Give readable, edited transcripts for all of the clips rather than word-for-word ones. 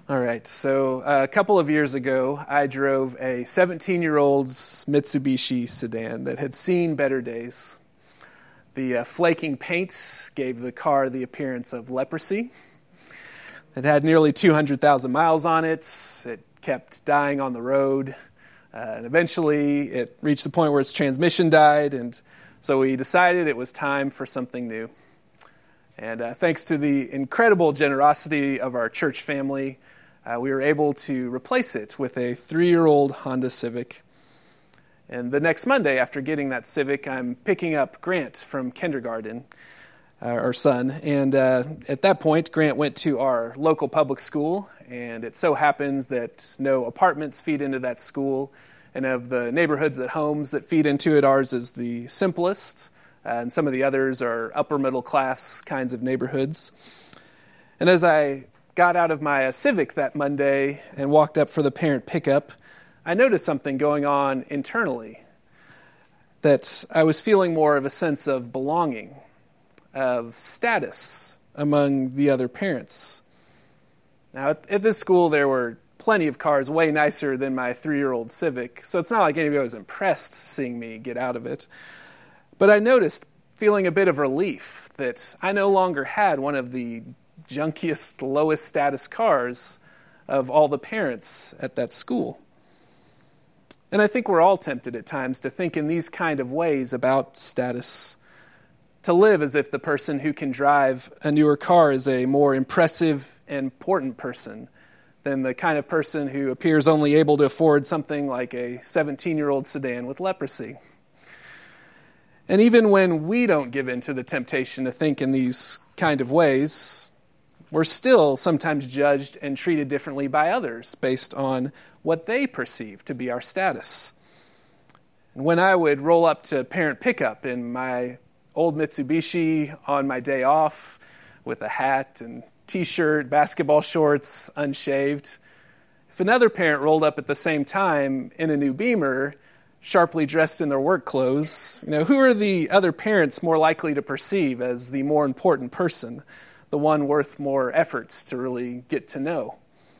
All right, so a couple of years ago, I drove a 17-year-old's Mitsubishi sedan that had seen better days. The flaking paint gave the car the appearance of leprosy. It had nearly 200,000 miles on it. It kept dying on the road. And eventually, it reached the point where its transmission died, and so we decided it was time for something new. And thanks to the incredible generosity of our church family, we were able to replace it with a 3-year-old Honda Civic. And the next Monday, after getting that Civic, I'm picking up Grant from kindergarten, our son. And at that point, Grant went to our local public school, and it so happens that no apartments feed into that school. And of the neighborhoods that homes that feed into it, ours is the simplest, and some of the others are upper middle class kinds of neighborhoods. And as I got out of my Civic that Monday and walked up for the parent pickup, I noticed something going on internally, that I was feeling more of a sense of belonging, of status among the other parents. Now, at this school, there were plenty of cars way nicer than my 3-year-old Civic, so it's not like anybody was impressed seeing me get out of it. But I noticed, feeling a bit of relief, that I no longer had one of the junkiest, lowest status cars of all the parents at that school. And I think we're all tempted at times to think in these kind of ways about status, to live as if the person who can drive a newer car is a more impressive and important person than the kind of person who appears only able to afford something like a 17-year-old sedan with leprosy. And even when we don't give in to the temptation to think in these kind of ways, we're still sometimes judged and treated differently by others based on what they perceive to be our status. And when I would roll up to parent pickup in my old Mitsubishi on my day off with a hat and t-shirt, basketball shorts, unshaved, if another parent rolled up at the same time in a new Beamer, sharply dressed in their work clothes, who are the other parents more likely to perceive as the more important person, the one worth more efforts to really get to know?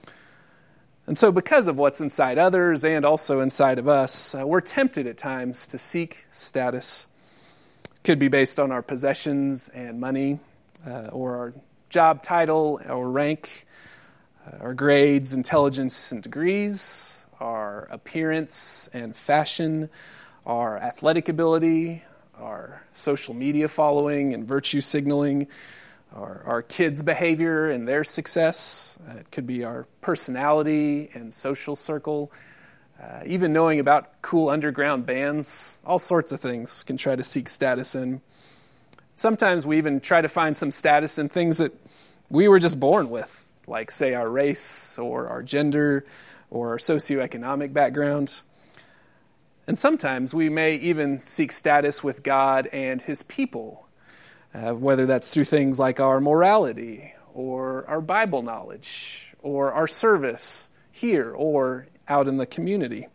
And so because of what's inside others and also inside of us, we're tempted at times to seek status. It could be based on our possessions and money, or our job title or rank, our grades, intelligence, and degrees, our appearance and fashion, our athletic ability, our social media following and virtue signaling, our kids' behavior and their success. It could be our personality and social circle, even knowing about cool underground bands. All sorts of things can try to seek status in. Sometimes we even try to find some status in things that we were just born with, like, say, our race or our gender or our socioeconomic background. And sometimes we may even seek status with God and His people, whether that's through things like our morality or our Bible knowledge or our service here or out in the community.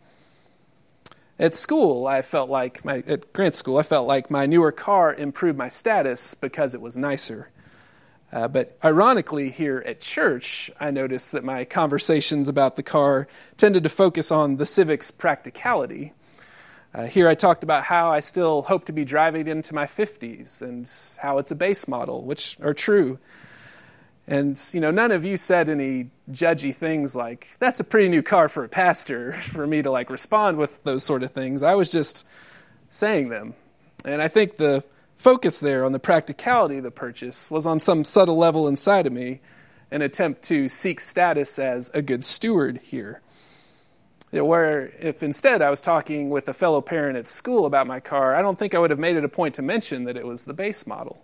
At school, at Grant School, I felt like my newer car improved my status because it was nicer. But ironically, here at church, I noticed that my conversations about the car tended to focus on the Civic's practicality. Here I talked about how I still hope to be driving into my 50s and how it's a base model, which are true. And, none of you said any judgy things like, that's a pretty new car for a pastor, for me to respond with those sort of things. I was just saying them. And I think the focus there on the practicality of the purchase was on some subtle level inside of me, an attempt to seek status as a good steward here. Where if instead I was talking with a fellow parent at school about my car, I don't think I would have made it a point to mention that it was the base model.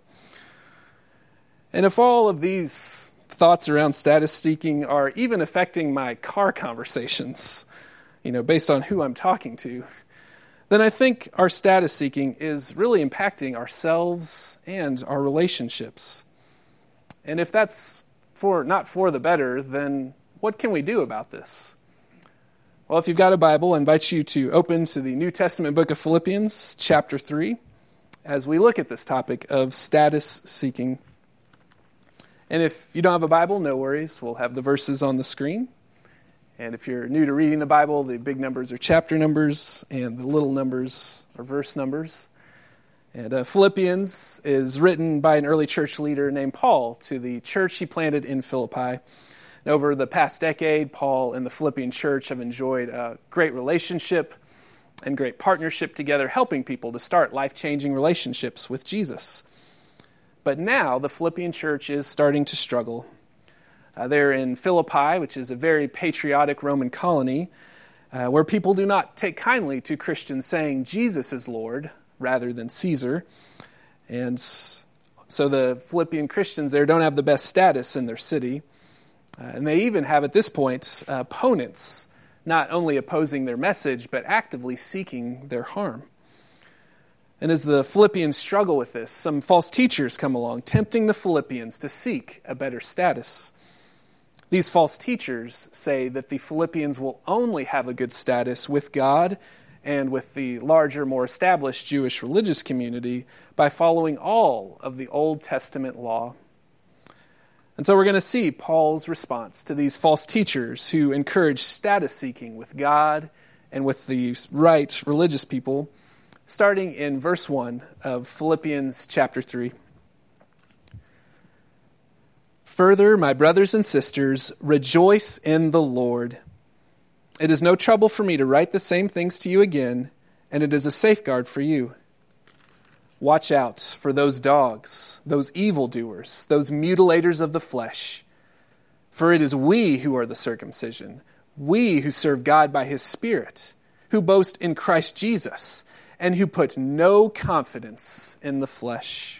And if all of these thoughts around status seeking are even affecting my car conversations, based on who I'm talking to, then I think our status seeking is really impacting ourselves and our relationships. And if that's not for the better, then what can we do about this? Well, if you've got a Bible, I invite you to open to the New Testament book of Philippians, chapter 3, as we look at this topic of status seeking. And if you don't have a Bible, no worries. We'll have the verses on the screen. And if you're new to reading the Bible, the big numbers are chapter numbers, and the little numbers are verse numbers. And Philippians is written by an early church leader named Paul to the church he planted in Philippi. And over the past decade, Paul and the Philippian church have enjoyed a great relationship and great partnership together, helping people to start life-changing relationships with Jesus. But now the Philippian church is starting to struggle. They're in Philippi, which is a very patriotic Roman colony, where people do not take kindly to Christians saying Jesus is Lord rather than Caesar. And so the Philippian Christians there don't have the best status in their city. And they even have at this point opponents, not only opposing their message, but actively seeking their harm. And as the Philippians struggle with this, some false teachers come along, tempting the Philippians to seek a better status. These false teachers say that the Philippians will only have a good status with God and with the larger, more established Jewish religious community by following all of the Old Testament law. And so we're going to see Paul's response to these false teachers who encourage status seeking with God and with the right religious people, starting in verse 1 of Philippians chapter 3. Further, my brothers and sisters, rejoice in the Lord. It is no trouble for me to write the same things to you again, and it is a safeguard for you. Watch out for those dogs, those evildoers, those mutilators of the flesh. For it is we who are the circumcision, we who serve God by His Spirit, who boast in Christ Jesus, and who put no confidence in the flesh.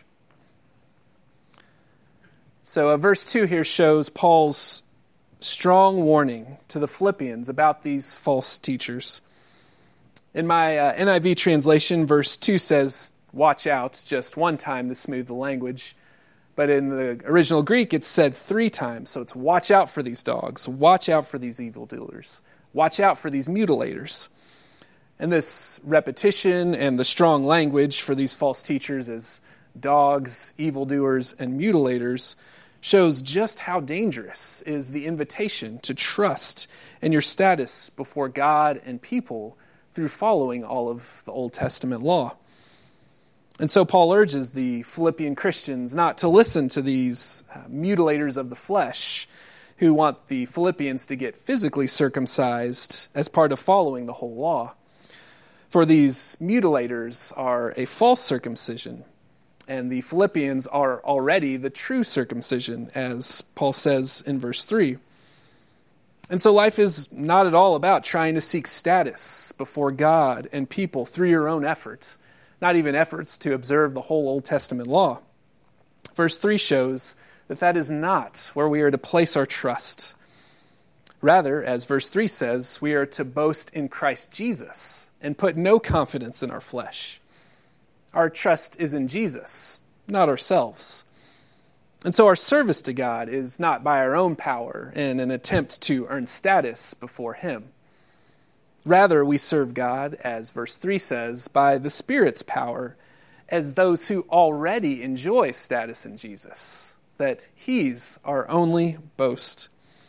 So verse 2 here shows Paul's strong warning to the Philippians about these false teachers. In my NIV translation, verse 2 says, watch out, just one time to smooth the language. But in the original Greek, it's said 3 times. So it's watch out for these dogs, watch out for these evildoers, watch out for these mutilators. And this repetition and the strong language for these false teachers as dogs, evildoers, and mutilators shows just how dangerous is the invitation to trust in your status before God and people through following all of the Old Testament law. And so Paul urges the Philippian Christians not to listen to these mutilators of the flesh who want the Philippians to get physically circumcised as part of following the whole law. For these mutilators are a false circumcision, and the Philippians are already the true circumcision, as Paul says in verse 3. And so life is not at all about trying to seek status before God and people through your own efforts, not even efforts to observe the whole Old Testament law. Verse 3 shows that that is not where we are to place our trust. Rather, as verse 3 says, we are to boast in Christ Jesus and put no confidence in our flesh. Our trust is in Jesus, not ourselves. And so our service to God is not by our own power in an attempt to earn status before Him. Rather, we serve God, as verse 3 says, by the Spirit's power, as those who already enjoy status in Jesus, that He's our only boast.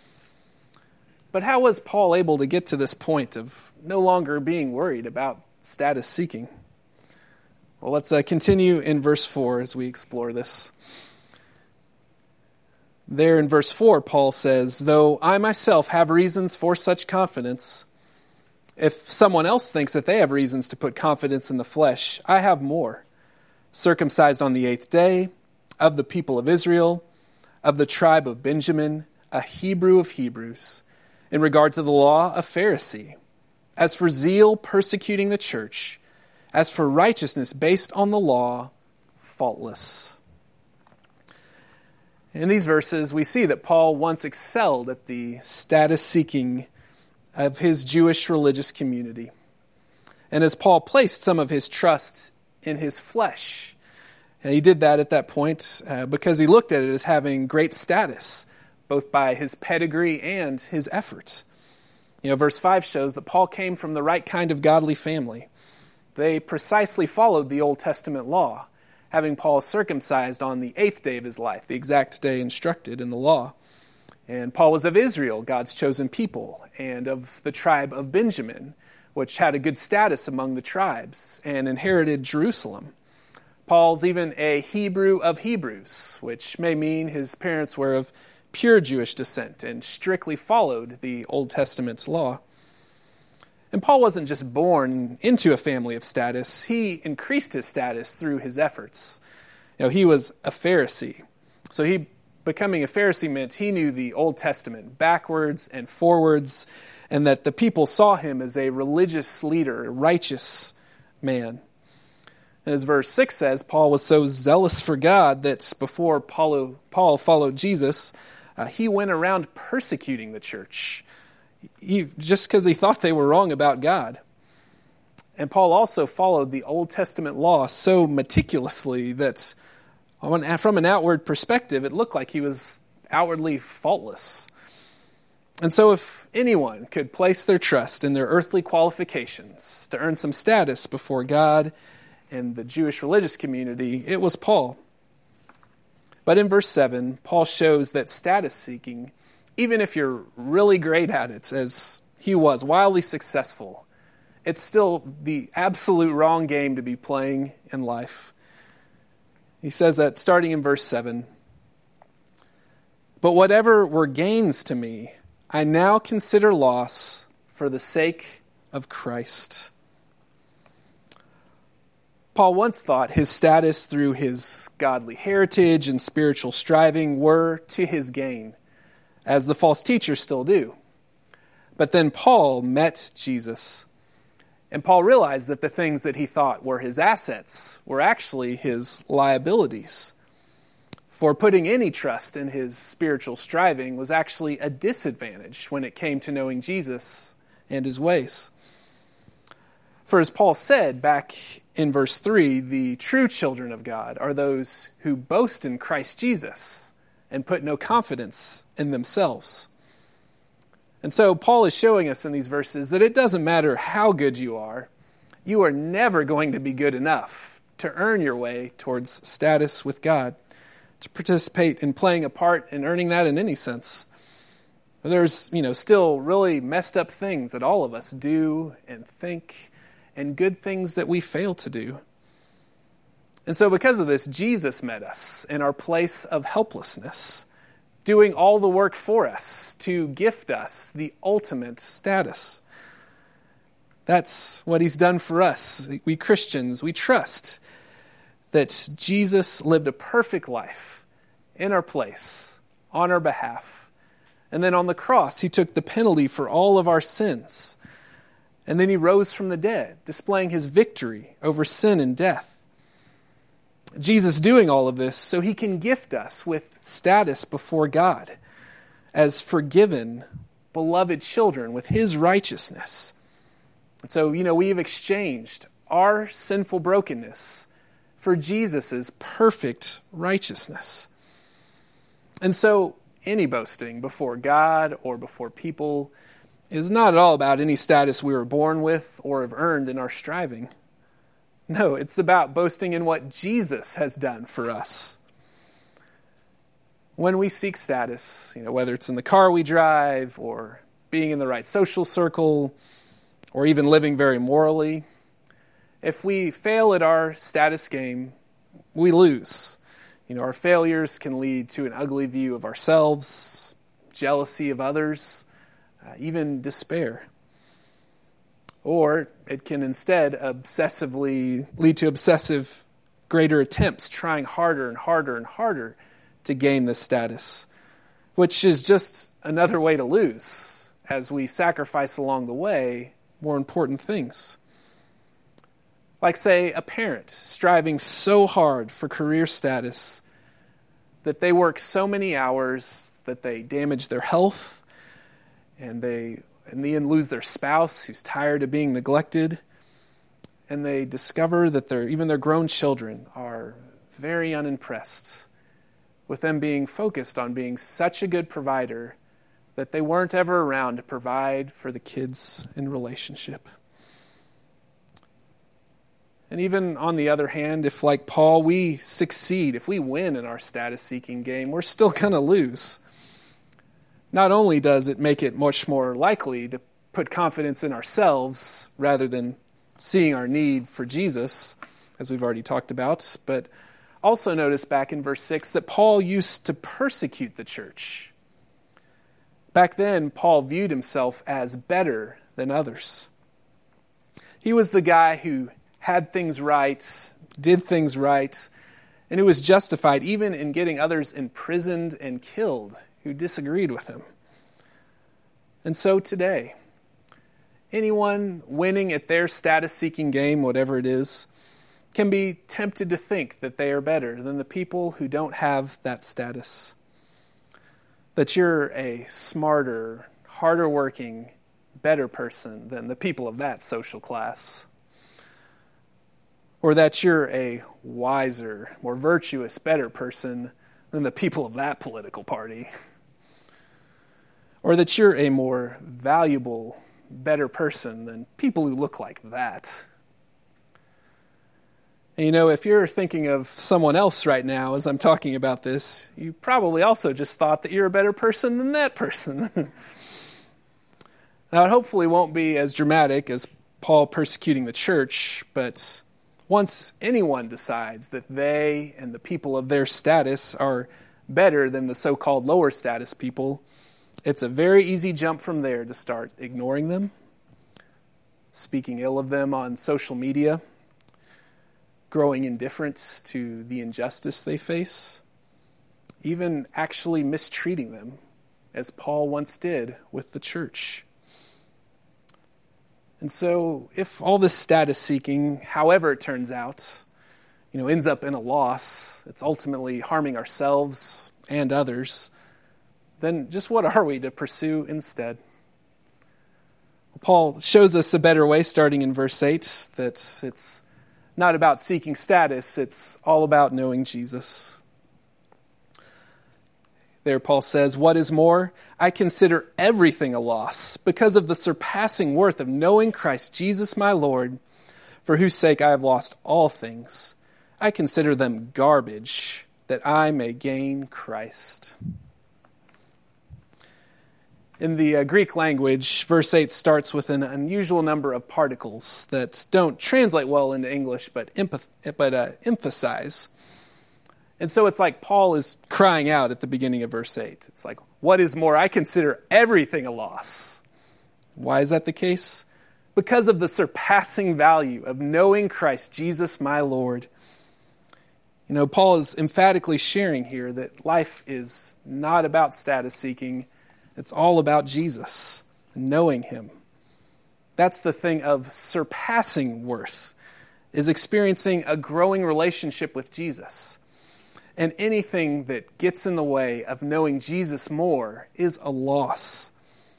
But how was Paul able to get to this point of no longer being worried about status seeking? Well, let's continue in verse 4 as we explore this. There in verse 4, Paul says, though I myself have reasons for such confidence, if someone else thinks that they have reasons to put confidence in the flesh, I have more. Circumcised on the 8th day, of the people of Israel, of the tribe of Benjamin, a Hebrew of Hebrews, in regard to the law, a Pharisee. As for zeal, persecuting the church. As for righteousness based on the law, faultless. In these verses, we see that Paul once excelled at the status seeking of his Jewish religious community. And as Paul placed some of his trust in his flesh, and he did that at that point because he looked at it as having great status, both by his pedigree and his efforts. Verse 5 shows that Paul came from the right kind of godly family. They precisely followed the Old Testament law, having Paul circumcised on the 8th day of his life, the exact day instructed in the law. And Paul was of Israel, God's chosen people, and of the tribe of Benjamin, which had a good status among the tribes and inherited Jerusalem. Paul's even a Hebrew of Hebrews, which may mean his parents were of pure Jewish descent and strictly followed the Old Testament's law. And Paul wasn't just born into a family of status. He increased his status through his efforts. He was a Pharisee. So becoming a Pharisee meant he knew the Old Testament backwards and forwards, and that the people saw him as a religious leader, a righteous man. And as verse 6 says, Paul was so zealous for God that before Paul followed Jesus, he went around persecuting the church, just because he thought they were wrong about God. And Paul also followed the Old Testament law so meticulously that from an outward perspective, it looked like he was outwardly faultless. And so if anyone could place their trust in their earthly qualifications to earn some status before God and the Jewish religious community, it was Paul. But in verse 7, Paul shows that status seeking, even if you're really great at it, as he was, wildly successful, it's still the absolute wrong game to be playing in life. He says that starting in verse 7, "But whatever were gains to me, I now consider loss for the sake of Christ." Paul once thought his status through his godly heritage and spiritual striving were to his gain, as the false teachers still do. But then Paul met Jesus, and Paul realized that the things that he thought were his assets were actually his liabilities. For putting any trust in his spiritual striving was actually a disadvantage when it came to knowing Jesus and his ways. For as Paul said back in verse 3, the true children of God are those who boast in Christ Jesus and put no confidence in themselves. And so Paul is showing us in these verses that it doesn't matter how good you are never going to be good enough to earn your way towards status with God, to participate in playing a part in earning that in any sense. There's, still really messed up things that all of us do and think, and good things that we fail to do. And so because of this, Jesus met us in our place of helplessness, doing all the work for us to gift us the ultimate status. That's what he's done for us. We Christians, we trust that Jesus lived a perfect life in our place, on our behalf. And then on the cross, he took the penalty for all of our sins. And then he rose from the dead, displaying his victory over sin and death. Jesus doing all of this so he can gift us with status before God as forgiven, beloved children with his righteousness. And so, we have exchanged our sinful brokenness for Jesus' perfect righteousness. And so, any boasting before God or before people is not at all about any status we were born with or have earned in our striving. No, it's about boasting in what Jesus has done for us. When we seek status, whether it's in the car we drive or being in the right social circle or even living very morally, if we fail at our status game, we lose. Our failures can lead to an ugly view of ourselves, jealousy of others, even despair. Or it can instead obsessively lead to obsessive greater attempts, trying harder and harder and harder to gain this status, which is just another way to lose as we sacrifice along the way more important things. Like, say, a parent striving so hard for career status that they work so many hours that they damage their health and they, in the end, lose their spouse who's tired of being neglected. And they discover that even their grown children are very unimpressed with them being focused on being such a good provider that they weren't ever around to provide for the kids in relationship. And even on the other hand, if like Paul, we succeed, if we win in our status-seeking game, we're still going to lose. Not only does it make it much more likely to put confidence in ourselves rather than seeing our need for Jesus, as we've already talked about, but also notice back in verse 6 that Paul used to persecute the church. Back then, Paul viewed himself as better than others. He was the guy who had things right, did things right, and who was justified even in getting others imprisoned and killed who disagreed with him. And so today, anyone winning at their status-seeking game, whatever it is, can be tempted to think that they are better than the people who don't have that status. That you're a smarter, harder working, better person than the people of that social class. Or that you're a wiser, more virtuous, better person than the people of that political party. Or that you're a more valuable, better person than people who look like that. And if you're thinking of someone else right now as I'm talking about this, you probably also just thought that you're a better person than that person. Now, it hopefully won't be as dramatic as Paul persecuting the church, but once anyone decides that they and the people of their status are better than the so-called lower status people, it's a very easy jump from there to start ignoring them, speaking ill of them on social media, growing indifference to the injustice they face, even actually mistreating them, as Paul once did with the church. And so, if all this status seeking, however it turns out, ends up in a loss, it's ultimately harming ourselves and others, then just what are we to pursue instead? Paul shows us a better way starting in verse 8, that it's not about seeking status, it's all about knowing Jesus. There Paul says, "What is more, I consider everything a loss because of the surpassing worth of knowing Christ Jesus my Lord, for whose sake I have lost all things. I consider them garbage, that I may gain Christ." In the Greek language, verse 8 starts with an unusual number of particles that don't translate well into English, but emphasize. And so it's like Paul is crying out at the beginning of verse 8. It's like, what is more, I consider everything a loss. Why is that the case? Because of the surpassing value of knowing Christ Jesus my Lord. Paul is emphatically sharing here that life is not about status seeking. It's all about Jesus, knowing Him. That's the thing of surpassing worth, is experiencing a growing relationship with Jesus. And anything that gets in the way of knowing Jesus more is a loss.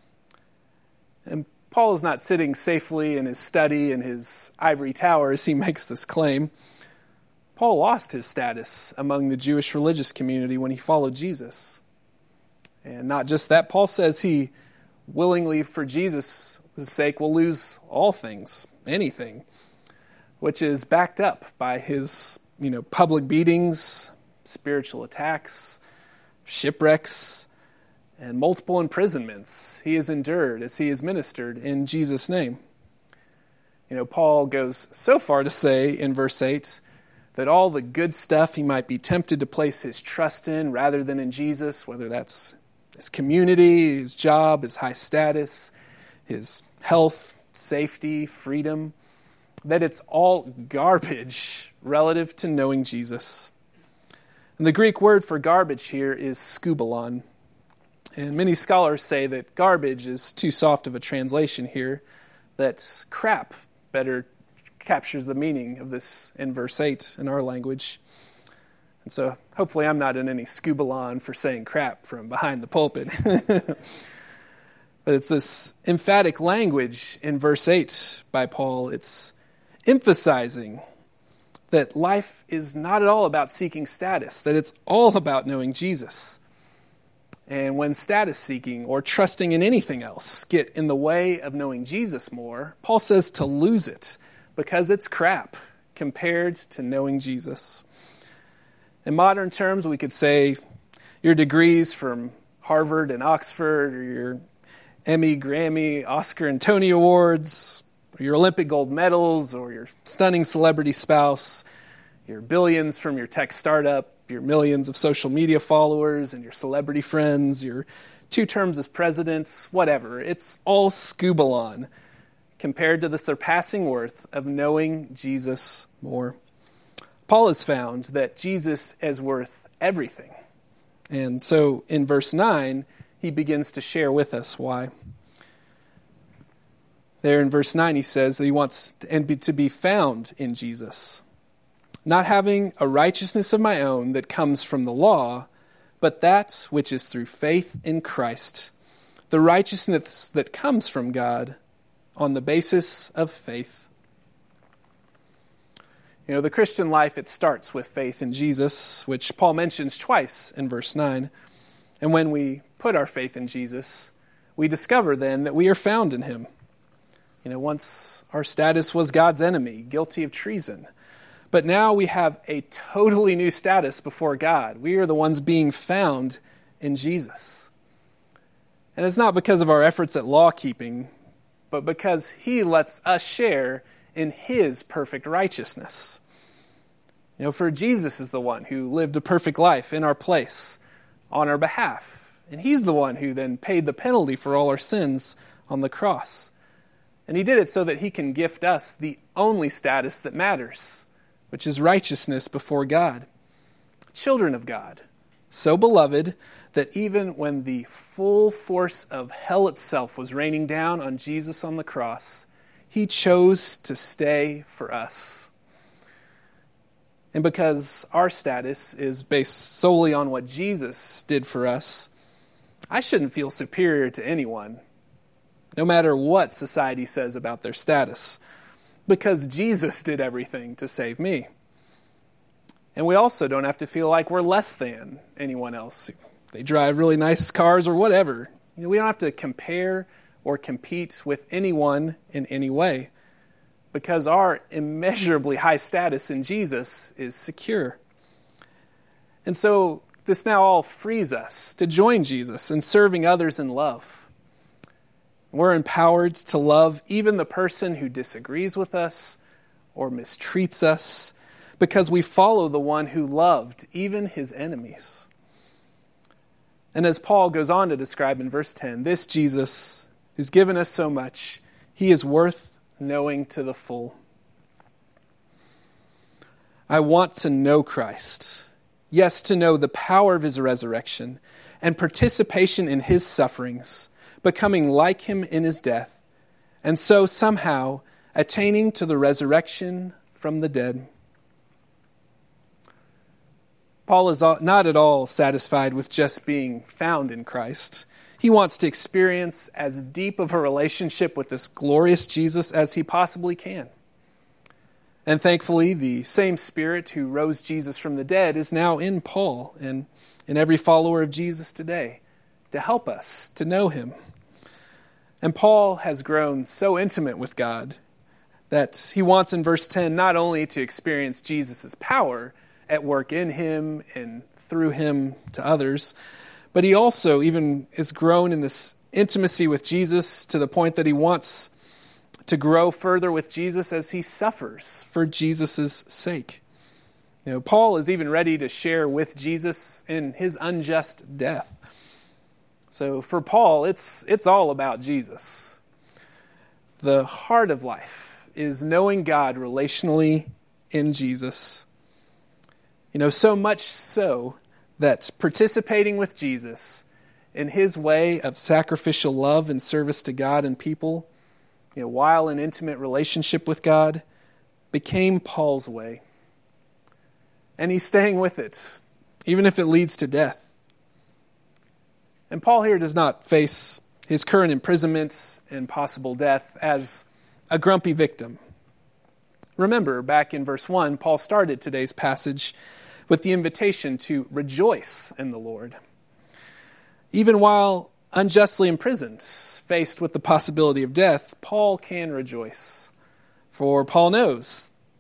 And Paul is not sitting safely in his study in his ivory tower as he makes this claim. Paul lost his status among the Jewish religious community when he followed Jesus. And not just that, Paul says he willingly, for Jesus' sake, will lose all things, anything, which is backed up by his, public beatings, spiritual attacks, shipwrecks, and multiple imprisonments he has endured as he has ministered in Jesus' name. Paul goes so far to say in verse 8 that all the good stuff he might be tempted to place his trust in rather than in Jesus, whether that's his community, his job, his high status, his health, safety, freedom, that it's all garbage relative to knowing Jesus. And the Greek word for garbage here is skubalon. And many scholars say that garbage is too soft of a translation here, that crap better captures the meaning of this in verse 8 in our language. And so hopefully I'm not in any skubalon for saying crap from behind the pulpit. But it's this emphatic language in verse 8 by Paul. It's emphasizing that life is not at all about seeking status, that it's all about knowing Jesus. And when status seeking or trusting in anything else get in the way of knowing Jesus more, Paul says to lose it because it's crap. compared to knowing Jesus. In modern terms, we could say your degrees from Harvard and Oxford, or your Emmy, Grammy, Oscar, and Tony Awards, or your Olympic gold medals, or your stunning celebrity spouse, your billions from your tech startup, your millions of social media followers, and your celebrity friends, your 2 terms as presidents, whatever. It's all scubalon compared to the surpassing worth of knowing Jesus more. Paul has found that Jesus is worth everything. And so in verse 9, he begins to share with us why. There in verse 9, he says that he wants to be found in Jesus, not having a righteousness of my own that comes from the law, but that which is through faith in Christ, the righteousness that comes from God on the basis of faith. You know, the Christian life, it starts with faith in Jesus, which Paul mentions twice in verse 9. And when we put our faith in Jesus, we discover then that we are found in him. You know, once our status was God's enemy, guilty of treason. But now we have a totally new status before God. We are the ones being found in Jesus. And it's not because of our efforts at law keeping, but because he lets us share in his perfect righteousness. You know, for Jesus is the one who lived a perfect life in our place, on our behalf. And he's the one who then paid the penalty for all our sins on the cross. And he did it so that he can gift us the only status that matters, which is righteousness before God. Children of God, so beloved that even when the full force of hell itself was raining down on Jesus on the cross, he chose to stay for us. And because our status is based solely on what Jesus did for us, I shouldn't feel superior to anyone, no matter what society says about their status, because Jesus did everything to save me. And we also don't have to feel like we're less than anyone else. They drive really nice cars or whatever. You know, we don't have to compare or compete with anyone in any way, because our immeasurably high status in Jesus is secure. And so this now all frees us to join Jesus in serving others in love. We're empowered to love even the person who disagrees with us or mistreats us, because we follow the one who loved even his enemies. And as Paul goes on to describe in verse 10, this Jesus who's given us so much, he is worth knowing to the full. I want to know Christ. Yes, to know the power of his resurrection and participation in his sufferings, becoming like him in his death, and so somehow attaining to the resurrection from the dead. Paul is not at all satisfied with just being found in Christ. He wants to experience as deep of a relationship with this glorious Jesus as he possibly can. And thankfully, the same Spirit who rose Jesus from the dead is now in Paul and in every follower of Jesus today to help us to know him. And Paul has grown so intimate with God that he wants in verse 10 not only to experience Jesus' power at work in him and through him to others, but he also even is grown in this intimacy with Jesus to the point that he wants to grow further with Jesus as he suffers for Jesus' sake. You know, Paul is even ready to share with Jesus in his unjust death. So for Paul, it's all about Jesus. The heart of life is knowing God relationally in Jesus. You know, so much so that participating with Jesus in his way of sacrificial love and service to God and people, you know, while in intimate relationship with God, became Paul's way. And he's staying with it, even if it leads to death. And Paul here does not face his current imprisonment and possible death as a grumpy victim. Remember, back in verse 1, Paul started today's passage with the invitation to rejoice in the Lord. Even while unjustly imprisoned, faced with the possibility of death, Paul can rejoice. For Paul knows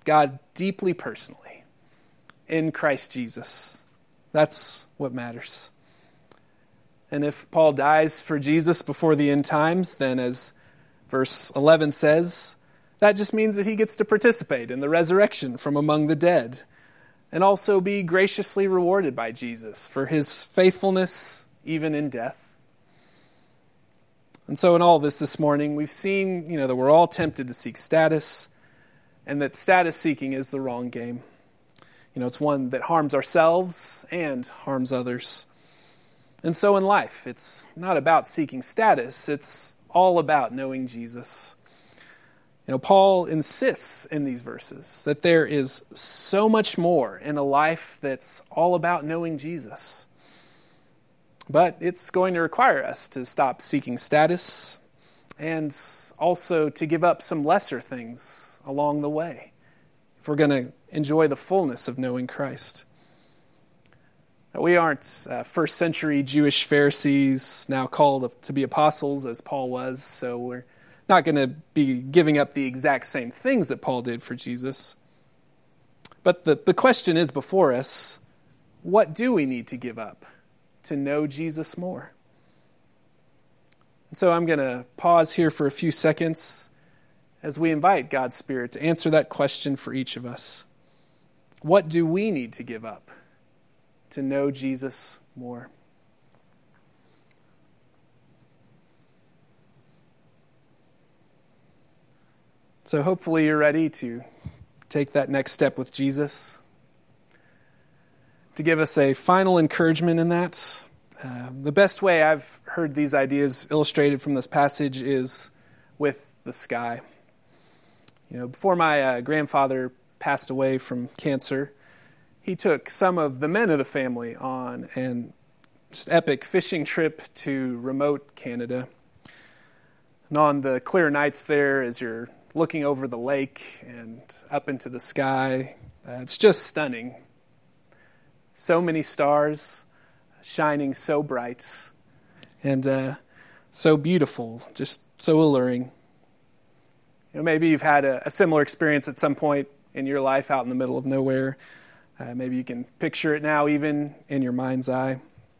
God deeply personally in Christ Jesus. That's what matters. And if Paul dies for Jesus before the end times, then as verse 11 says, that just means that he gets to participate in the resurrection from among the dead and also be graciously rewarded by Jesus for his faithfulness even in death. And so in all this morning, we've seen, that we're all tempted to seek status and that status seeking is the wrong game. It's one that harms ourselves and harms others. And so in life, it's not about seeking status, it's all about knowing Jesus. Paul insists in these verses that there is so much more in a life that's all about knowing Jesus. But it's going to require us to stop seeking status and also to give up some lesser things along the way if we're going to enjoy the fullness of knowing Christ. We aren't first century Jewish Pharisees now called to be apostles as Paul was, so we're not going to be giving up the exact same things that Paul did for Jesus. But the question is before us, what do we need to give up to know Jesus more? And so I'm going to pause here for a few seconds as we invite God's Spirit to answer that question for each of us. What do we need to give up to know Jesus more? So hopefully you're ready to take that next step with Jesus. To give us a final encouragement in that, the best way I've heard these ideas illustrated from this passage is with the sky. Before my grandfather passed away from cancer, he took some of the men of the family on an just epic fishing trip to remote Canada. And on the clear nights there, as you're looking over the lake and up into the sky, it's just stunning. So many stars shining so bright and so beautiful, just so alluring. Maybe you've had a similar experience at some point in your life out in the middle of nowhere. Maybe you can picture it now even in your mind's eye.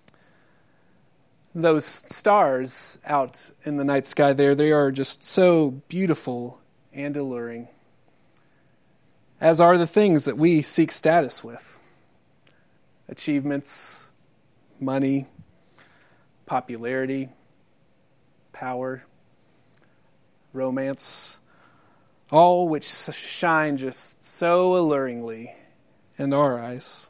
Those stars out in the night sky there, they are just so beautiful and alluring, as are the things that we seek status with. Achievements, money, popularity, power, romance, all which shine just so alluringly in our eyes.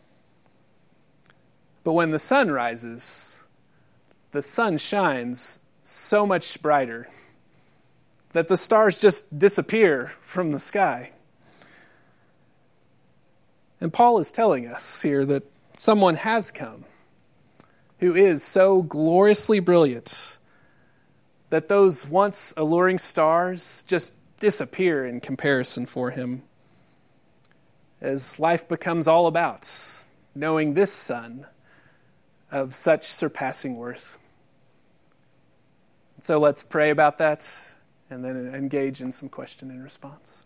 But when the sun rises, the sun shines so much brighter that the stars just disappear from the sky. And Paul is telling us here that someone has come who is so gloriously brilliant that those once alluring stars just disappear in comparison for him, as life becomes all about knowing this Son of such surpassing worth. So let's pray about that and then engage in some question and response.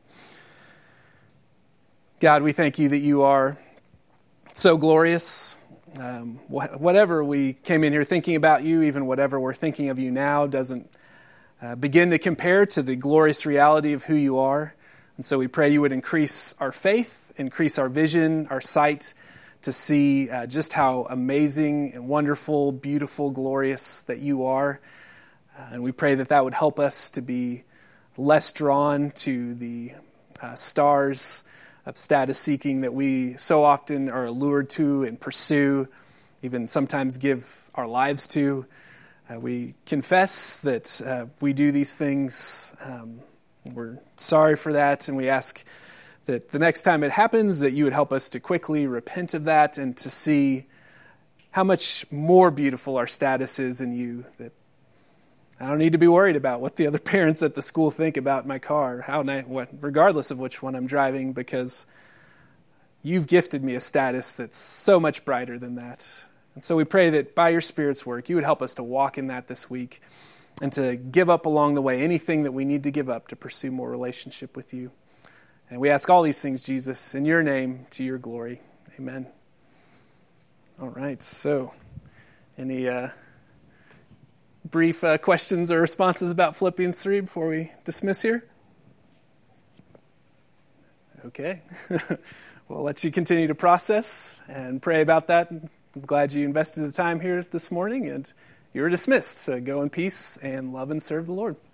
God, we thank you that you are so glorious. Whatever we came in here thinking about you, even whatever we're thinking of you now, doesn't begin to compare to the glorious reality of who you are. And so we pray you would increase our faith, increase our vision, our sight, to see just how amazing and wonderful, beautiful, glorious that you are. And we pray that that would help us to be less drawn to the stars of status seeking that we so often are allured to and pursue, even sometimes give our lives to. We confess that we do these things. We're sorry for that, and we ask that the next time it happens that you would help us to quickly repent of that and to see how much more beautiful our status is in you, that I don't need to be worried about what the other parents at the school think about my car, regardless of which one I'm driving, because you've gifted me a status that's so much brighter than that. And so we pray that by your Spirit's work, you would help us to walk in that this week and to give up along the way anything that we need to give up to pursue more relationship with you. And we ask all these things, Jesus, in your name, to your glory. Amen. All right, so any brief questions or responses about Philippians 3 before we dismiss here? Okay. We'll let you continue to process and pray about that. I'm glad you invested the time here this morning, and you're dismissed. So go in peace and love and serve the Lord.